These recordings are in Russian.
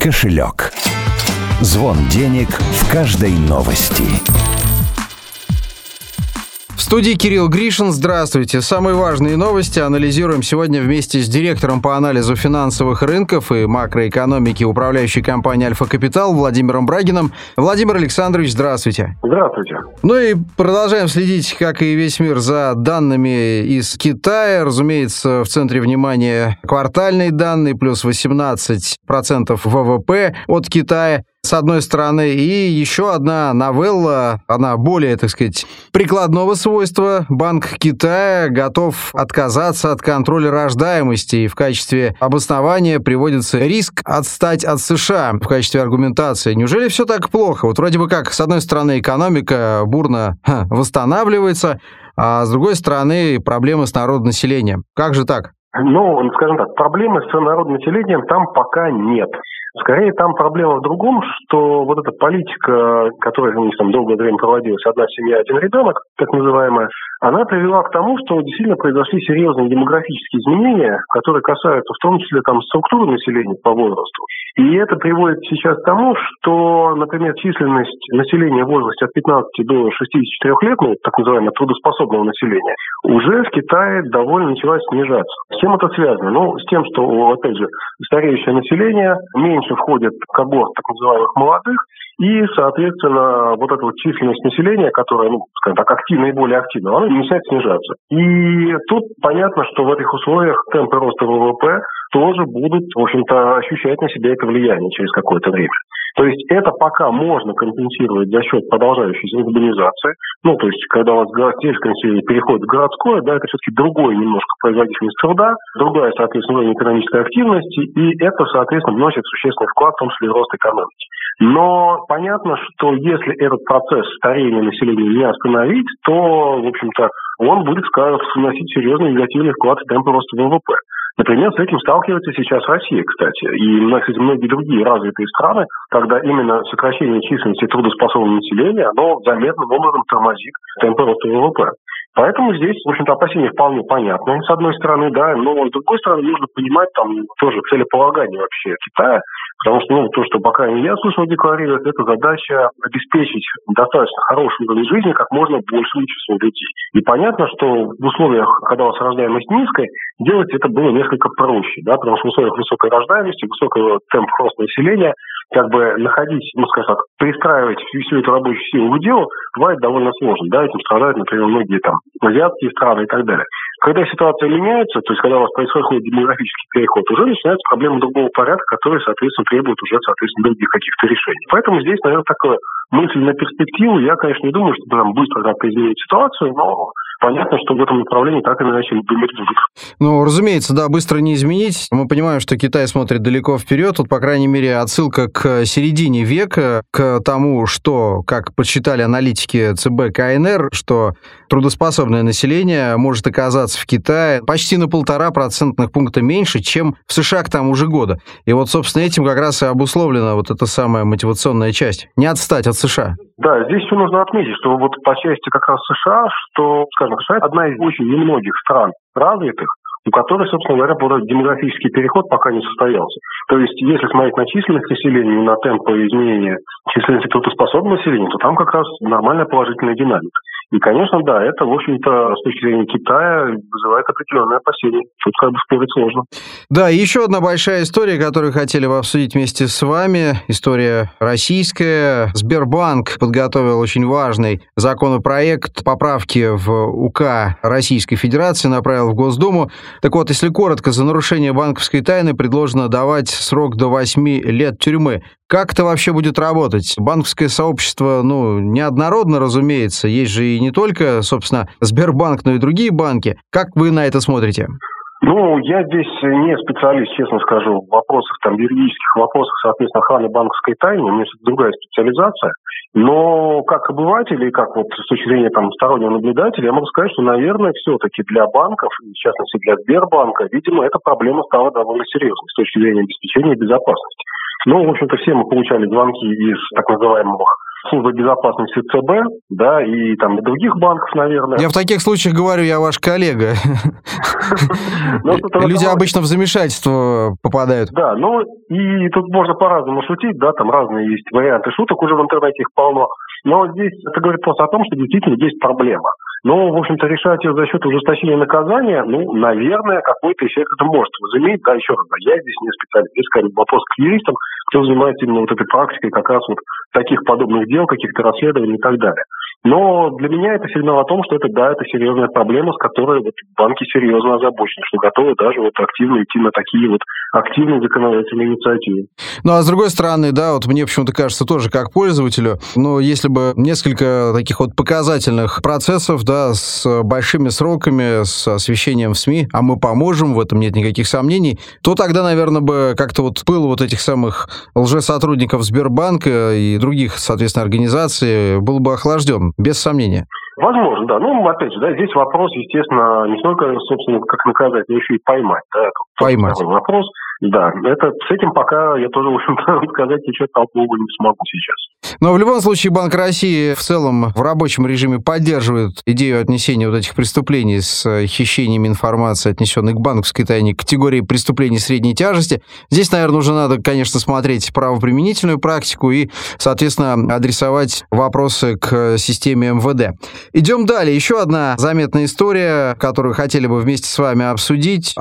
кошелек. Звон денег в каждой новости. В студии Кирилл Гришин. Здравствуйте. Самые важные новости анализируем сегодня вместе с директором по анализу финансовых рынков и макроэкономики управляющей компании «Альфа Капитал» Владимиром Брагиным. Владимир Александрович, здравствуйте. Здравствуйте. Ну и продолжаем следить, как и весь мир, за данными из Китая. Разумеется, в центре внимания квартальные данные, плюс 18% ВВП от Китая. С одной стороны, и еще одна новелла, она более, так сказать, прикладного свойства. Банк Китая готов отказаться от контроля рождаемости, и в качестве обоснования приводится риск отстать от США в качестве аргументации. Неужели все так плохо? Вот вроде бы как, с одной стороны, экономика бурно восстанавливается, а с другой стороны, проблемы с народонаселением. Как же так? Ну, скажем так, проблемы с народонаселением там пока нет. Скорее, там проблема в другом, что вот эта политика, которая у них там долгое время проводилась, одна семья, один ребенок, так называемая, она привела к тому, что действительно произошли серьезные демографические изменения, которые касаются в том числе там структуры населения по возрасту. И это приводит сейчас к тому, что, например, численность населения в возрасте от 15 до 64 лет, ну, так называемого трудоспособного населения, уже в Китае довольно начала снижаться. С чем это связано? Ну, с тем, что, опять же, стареющее население, меньше входит в когорт так называемых молодых, и, соответственно, вот эта вот численность населения, которая, ну, скажем так, активна и более активна, она начинает снижаться. И тут понятно, что в этих условиях темпы роста ВВП тоже будут, в общем-то, ощущать на себя это влияние через какое-то время. То есть это пока можно компенсировать за счет продолжающейся урбанизации. Ну, то есть когда у вас сельское население переходит в городское, да, это все-таки другой немножко производительность труда, другая, соответственно, уровень экономической активности, и это, соответственно, вносит существенный вклад, в том числе и в рост экономики. Но понятно, что если этот процесс старения населения не остановить, то, в общем-то, он будет, вносить серьезный негативный вклад в темпы роста ВВП. Например, с этим сталкивается сейчас Россия, кстати, и, кстати, многие другие развитые страны, когда именно сокращение численности трудоспособного населения, оно заметным образом тормозит темпы роста ВВП. Поэтому здесь, в общем-то, опасения вполне понятны, с одной стороны, да, но с другой стороны нужно понимать там тоже целеполагание вообще Китая, потому что, то, что пока я слышал декларировать, это задача обеспечить достаточно хороший уровень жизни как можно большему числу людей. И понятно, что в условиях, когда у вас рождаемость низкая, делать это было несколько проще, да, потому что в условиях высокой рождаемости, высокого темпа роста населения, находить, пристраивать всю эту рабочую силу в дело бывает довольно сложно, да, этим страдают, например, многие там азиатские страны и так далее. Когда ситуация меняется, то есть когда у вас происходит демографический переход, уже начинаются проблемы другого порядка, которые, соответственно, требуют уже, других каких-то решений. Поэтому здесь, наверное, такая мысль на перспективу. Я, конечно, не думаю, что там быстро как-то изменить ситуацию, но понятно, что в этом направлении так или иначе думать будут. Ну, разумеется, да, быстро не изменить. Мы понимаем, что Китай смотрит далеко вперед. Тут, по крайней мере, отсылка к середине века, к тому, что, как подсчитали аналитики ЦБ КНР, что трудоспособное население может оказаться в Китае почти на 1,5 процентных пункта меньше, чем в США к тому же году. И вот, собственно, этим как раз и обусловлена вот эта самая мотивационная часть. Не отстать от США. Да, здесь еще нужно отметить, что вот по части как раз США, что, США одна из очень немногих стран развитых, у которой, собственно говоря, демографический переход пока не состоялся. То есть, если смотреть на численность населения и на темпы изменения численности трудоспособного населения, то там как раз нормальная положительная динамика. И, конечно, да, это, в общем-то, с точки зрения Китая вызывает определенные опасения. Тут спорить сложно. Да, и еще одна большая история, которую хотели бы обсудить вместе с вами. История российская. Сбербанк подготовил очень важный законопроект поправки в УК Российской Федерации, направил в Госдуму. Так вот, если коротко, за нарушение банковской тайны предложено давать срок до 8 лет тюрьмы. Как это вообще будет работать? Банковское сообщество, неоднородно, разумеется. Есть же и не только, собственно, Сбербанк, но и другие банки. Как вы на это смотрите? Я здесь не специалист, честно скажу, в вопросах, юридических вопросах, соответственно, охраны банковской тайны. У меня другая специализация. Но как обыватель и как с точки зрения стороннего наблюдателя, я могу сказать, что, наверное, все-таки для банков, в частности для Сбербанка, видимо, эта проблема стала довольно серьезной с точки зрения обеспечения безопасности. В общем-то, все мы получали звонки из так называемых службой безопасности ЦБ, да, и там и других банков, наверное. Я в таких случаях говорю, я ваш коллега. Люди обычно в замешательство попадают. Да, ну и тут можно по-разному шутить, да, там разные есть варианты шуток, уже в интернете их полно. Но здесь это говорит просто о том, что действительно есть проблема. Но, в общем-то, решать ее за счет ужесточения наказания, ну, наверное, какой-то эффект это может возыметь. Да, еще раз, я здесь не специалист. Здесь, скорее, вопрос к юристам, кто занимается именно вот этой практикой как раз вот таких подобных дел, каких-то расследований и так далее. Но для меня это сигнал о том, что это серьезная проблема, с которой вот банки серьезно озабочены, что готовы даже вот активно идти на такие вот активные законодательные инициативы. Ну, а с другой стороны, да, вот мне почему-то кажется тоже как пользователю, но если бы несколько таких вот показательных процессов, да, с большими сроками, с освещением в СМИ, а мы поможем, в этом нет никаких сомнений, то тогда, наверное, бы как-то вот пыл вот этих самых лжесотрудников Сбербанка и других, соответственно, организаций был бы охлажден, без сомнения. Возможно, да. Ну, опять же, да, здесь вопрос, естественно, не столько, собственно, как наказать, но еще и поймать. Да, поймать. Такой вопрос. Да, это с этим пока я тоже, в общем-то, сказать ничего толкового не смогу сейчас. Но в любом случае Банк России в целом в рабочем режиме поддерживает идею отнесения вот этих преступлений с хищениями информации, отнесенной к банковской тайне, к категории преступлений средней тяжести. Здесь, наверное, уже надо, конечно, смотреть правоприменительную практику и, соответственно, адресовать вопросы к системе МВД. Идем далее. Еще одна заметная история, которую хотели бы вместе с вами обсудить.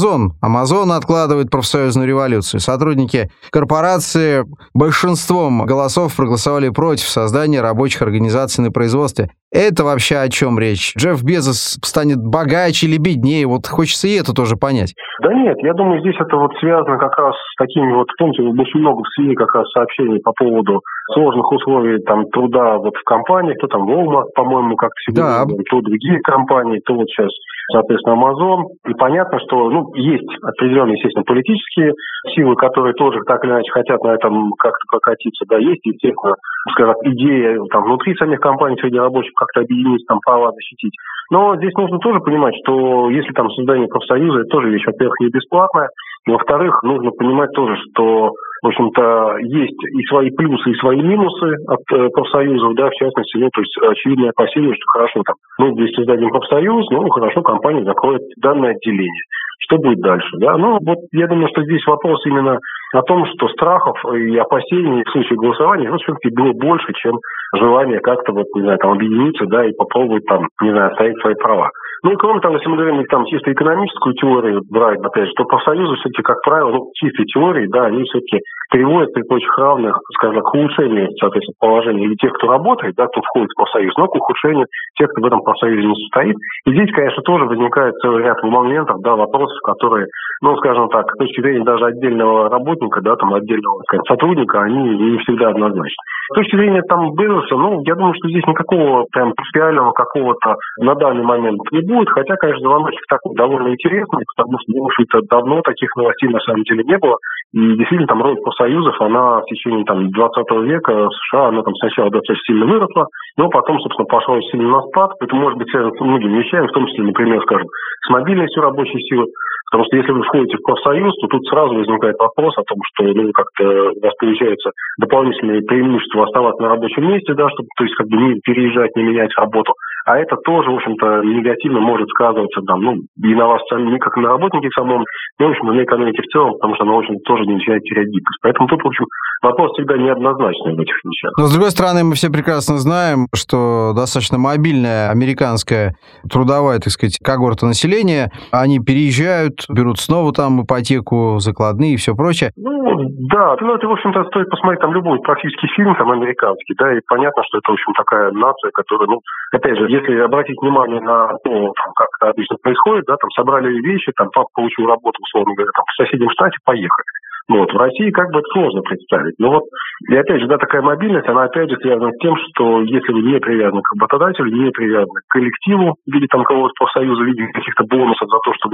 Amazon откладывает профсоюзную революцию. Сотрудники корпорации большинством голосов проголосовали против создания рабочих организаций на производстве. Это вообще о чем речь? Джефф Безос станет богаче или беднее? Вот хочется и это тоже понять. Да нет, я думаю, здесь это вот связано как раз с такими вот, помните, очень много в СМИ как раз сообщений по поводу сложных условий там труда вот в компаниях, то там Walmart, по-моему, как-то сегодня, да. То другие компании, то вот сейчас, соответственно, Amazon. И понятно, что, ну, есть определенные, естественно, политические силы, которые тоже так или иначе хотят на этом как-то прокатиться. Да, есть, естественно, скажем так, идея там внутри самих компаний среди рабочих как-то объединиться, там права защитить. Но здесь нужно тоже понимать, что если там создание профсоюза, это тоже вещь, во-первых, не бесплатная, во-вторых, нужно понимать тоже, что, в общем-то, есть и свои плюсы, и свои минусы от профсоюзов, да, в частности, ну, то есть очевидное опасение, что хорошо там, ну, если создадим профсоюз, ну, хорошо, компания закроет данное отделение. Что будет дальше, да? Ну, вот я думаю, что здесь вопрос именно о том, что страхов и опасений в случае голосования, ну, все-таки было больше, чем желание как-то, вот, не знаю, там, объединиться, да, и попробовать там, не знаю, отстоять свои права. Ну, и кроме того, если мы говорим там чисто экономическую теорию брать, опять же, то профсоюзы все-таки, как правило, ну, чистой теории, да, они все-таки приводят при прочих равных, скажем так, к улучшению, соответственно, положения или тех, кто работает, да, кто входит в профсоюз, но к ухудшению тех, кто в этом профсоюзе не состоит. И здесь, конечно, тоже возникает целый ряд моментов, да, вопросов, которые, ну, скажем так, с точки зрения даже отдельного работника, да, там, отдельного, скажем, сотрудника, они не всегда однозначны. С точки зрения там Безоса, ну, я думаю, что здесь никакого прям принципиального какого-то на данный момент не будет, хотя, конечно, звоночек такой довольно интересный, потому что, ну, это давно таких новостей на самом деле не было, и действительно там роль профсоюзов, она в течение там 20 века в США, она там сначала достаточно сильно выросла, но потом, собственно, пошла сильно на спад. Это может быть связано с многими вещами, в том числе, например, скажем, с мобильностью рабочей силы. Потому что если вы входите в профсоюз, то тут сразу возникает вопрос о том, что, ну, как-то у вас получается дополнительные преимущества оставаться на рабочем месте, да, чтобы, то есть, как бы не переезжать, не менять работу. А это тоже, в общем-то, негативно может сказываться, там, ну, и на вас сами, как и на работнике самом, и, в общем, на экономике в целом, потому что она очень тоже не начинает терять гибкость. Поэтому тут, в общем, вопрос всегда неоднозначный в этих вещах. Но, с другой стороны, мы все прекрасно знаем, что достаточно мобильная американская трудовая, так сказать, когорта населения, они переезжают, берут снова там ипотеку, закладные и все прочее. Ну, да, ну, это, в общем-то, стоит посмотреть там любой практически фильм там американский, да, и понятно, что это, в общем, такая нация, которая, ну, опять же, если обратить внимание на то, как это обычно происходит, да, там собрали вещи, там папа получил работу, условно говоря, там в соседнем штате, поехали. Ну, вот, в России как бы это сложно представить. Но вот, и опять же, да, такая мобильность, она опять же связана с тем, что если вы не привязаны к работодателю, не привязаны к коллективу в виде там кого-то профсоюза, в виде каких-то бонусов за то, что вы там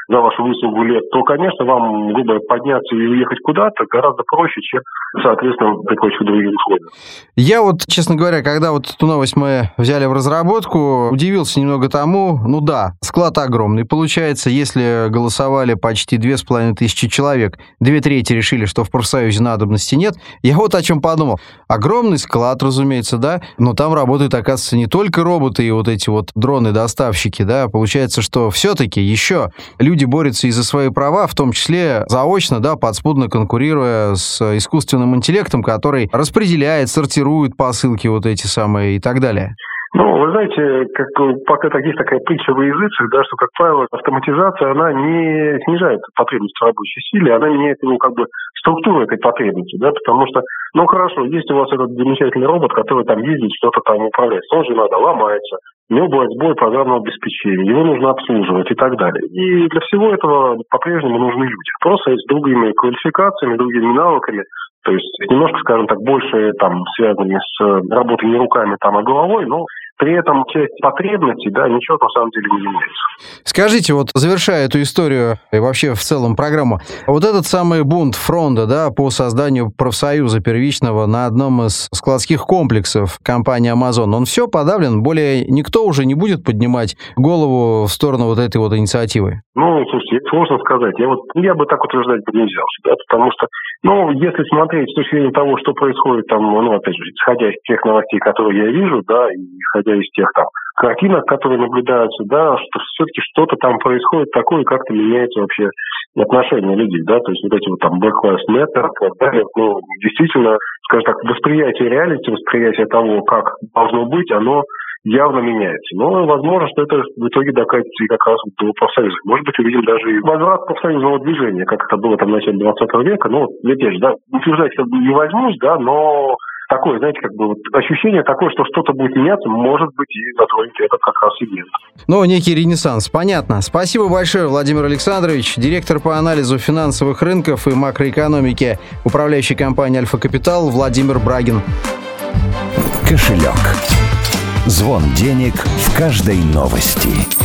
за вашу выслугу лет, то, конечно, вам, грубо говоря, подняться и уехать куда-то гораздо проще, чем, соответственно, при прочих других условиях. Я вот, честно говоря, когда вот эту новость мы взяли в разработку, удивился немного тому, ну да, склад огромный получается, если голосовали почти 2500 человек, 2/3 решили, что в профсоюзе надобности нет, я вот о чем подумал. Огромный склад, разумеется, да, но там работают, оказывается, не только роботы и вот эти вот дроны-доставщики, да, получается, что все-таки еще люди борются и за свои права, в том числе заочно, да, подспудно конкурируя с искусственным интеллектом, который распределяет, сортирует посылки вот эти самые и так далее. Ну, вы знаете, пока есть такая притча во языцах, да, что, как правило, автоматизация, она не снижает потребность в рабочей силе, она меняет структуру этой потребности, да, потому что, ну, хорошо, есть у вас этот замечательный робот, который там ездит, что-то там управляет, он же иногда ломается, у него бывает сбой программного обеспечения, его нужно обслуживать и так далее. И для всего этого по-прежнему нужны люди, просто с другими квалификациями, другими навыками, то есть немножко, скажем так, больше там связанными с работой не руками, там, а головой, но при этом часть потребностей, да, ничего на самом деле не меняется. Скажите, вот завершая эту историю и вообще в целом программу, вот этот самый бунт фронта, да, по созданию профсоюза первичного на одном из складских комплексов компании Amazon, он все подавлен? Более никто уже не будет поднимать голову в сторону вот этой вот инициативы? Ну, слушайте, сложно сказать. Я бы так утверждать бы не взялся, да, потому что, если смотреть с точки зрения того, что происходит там, опять же, исходя из тех новостей, которые я вижу, да, и исходя из тех там картинок, которые наблюдаются, да, что все-таки что-то там происходит такое, как-то меняется вообще отношение людей, да, то есть вот эти вот там Black Lives Matter, действительно, скажем так, восприятие реальности, восприятие того, как должно быть, оно явно меняется. Но возможно, что это в итоге докатится и как раз до профсоюза. Может быть, увидим даже и возврат профсоюзного движения, как это было там в начале 20 века. Опять же, да, утверждать не возьмусь, да, но такое, знаете, ощущение такое, что что-то будет меняться, может быть, и затронет этот как раз сегмент. Некий ренессанс, понятно. Спасибо большое, Владимир Александрович, директор по анализу финансовых рынков и макроэкономики управляющей компании «Альфа Капитал» Владимир Брагин. Кошелек. Звон денег в каждой новости.